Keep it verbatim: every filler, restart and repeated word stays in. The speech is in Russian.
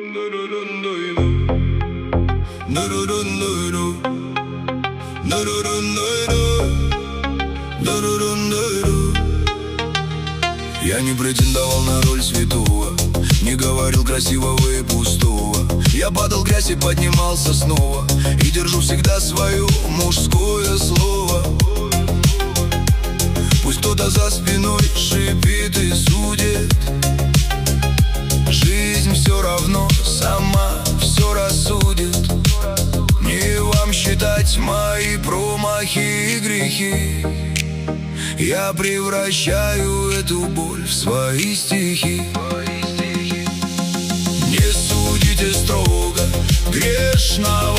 Я не претендовал на роль святого, не говорил красивого и пустого. Я падал в грязь и поднимался снова, и держу всегда свое мужское слово. Пусть кто-то за спиной шипит и судит, жизнь все равно сама все рассудит. Не вам считать мои промахи и грехи, я превращаю эту боль в свои стихи. Не судите строго грешного